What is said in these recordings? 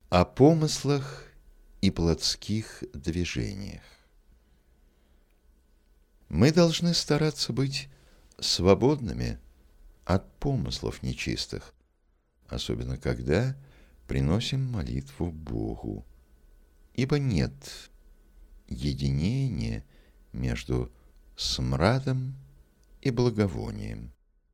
О помыслах и плотских движениях. Мы должны стараться быть свободными от помыслов нечистых, особенно когда приносим молитву Богу, ибо нет единения между смрадом и благовонием.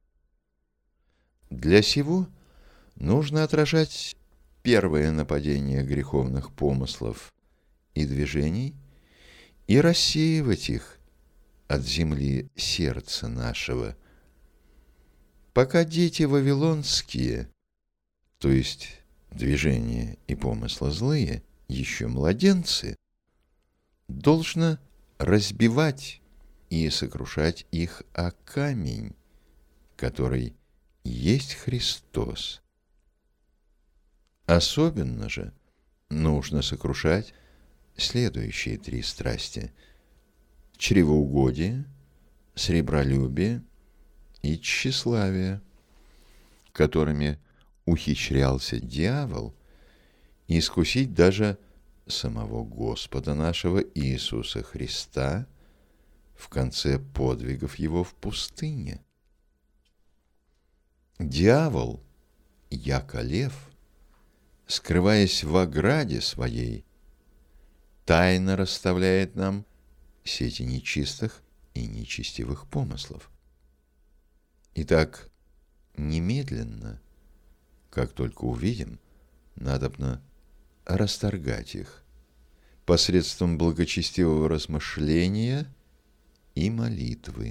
Для сего нужно отражать первое нападение греховных помыслов и движений и рассеивать их от земли сердца нашего. Пока дети вавилонские, то есть движения и помыслы злые, еще младенцы, должно разбивать и сокрушать их о камень, который есть Христос. Особенно же нужно сокрушать следующие три страсти: чревоугодие, сребролюбие и тщеславие, которыми ухищрялся дьявол искусить даже самого Господа нашего Иисуса Христа в конце подвигов его в пустыне. Дьявол, яко лев, скрываясь в ограде своей, тайно расставляет нам сети нечистых и нечестивых помыслов. Итак, немедленно, как только увидим, надобно расторгать их посредством благочестивого размышления и молитвы.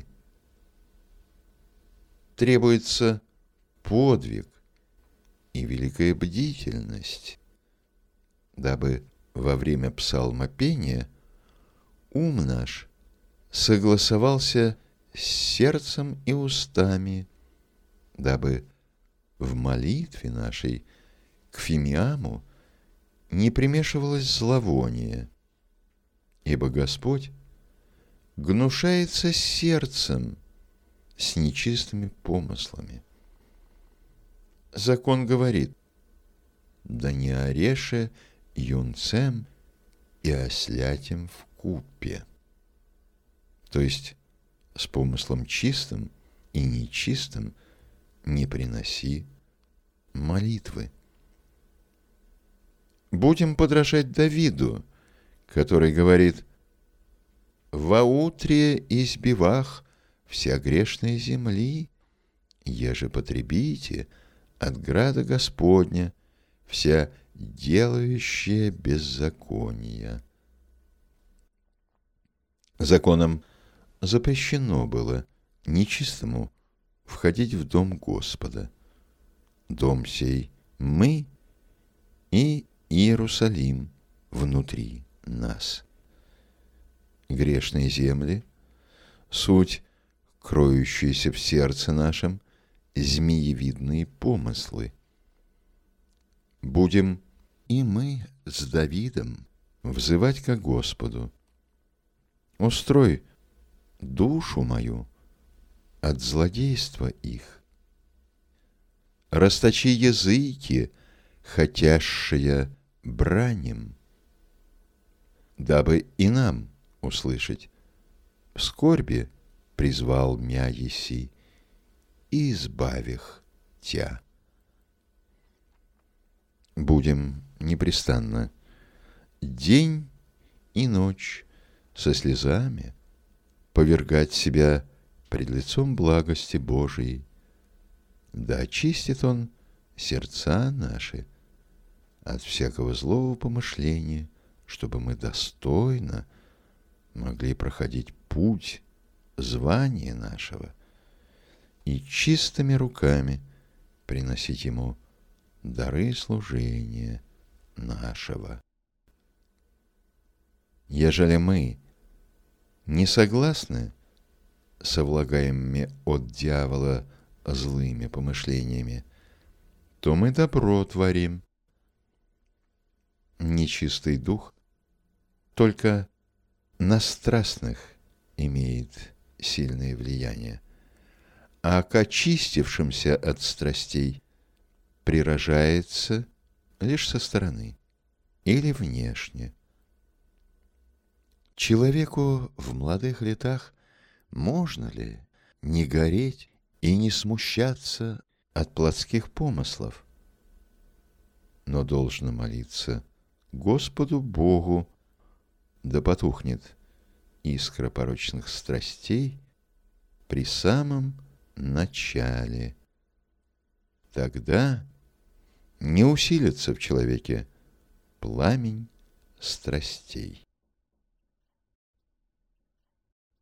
Требуется подвиг и великая бдительность, дабы во время псалмопения ум наш согласовался с сердцем и устами, дабы в молитве нашей к фимиаму не примешивалось зловоние, ибо Господь гнушается сердцем с нечистыми помыслами. Закон говорит: да не ореше юнцем и ослятем вкупе. То есть с помыслом чистым и нечистым не приноси молитвы. Будем подражать Давиду, который говорит: «Воутре избивах вся грешная земли, еже потребите от града Господня вся делающая беззакония». Законом запрещено было нечистому входить в дом Господа. Дом сей мы и Иерусалим внутри нас. Грешные земли — суть кроющиеся в сердце нашем змеевидные помыслы. Будем и мы с Давидом взывать ко Господу: устрой душу мою от злодейства их. Расточи языки, хотящие бранем, дабы и нам услышать: в скорби призвал мя еси, и избавих тя. Будем непрестанно день и ночь со слезами повергать себя пред лицом благости Божией, да очистит Он сердца наши от всякого злого помышления, чтобы мы достойно могли проходить путь звания нашего и чистыми руками приносить Ему дары служения нашего. Ежели мы не согласны со влагаемыми от дьявола злыми помышлениями, то мы добро творим. Нечистый дух только на страстных имеет сильное влияние, а к очистившимся от страстей приражается лишь со стороны. или внешне. Человеку в молодых летах можно ли не гореть и не смущаться от плотских помыслов? Но должно молиться Господу Богу, да потухнет искра порочных страстей при самом начале. Тогда не усилится в человеке пламень страстей.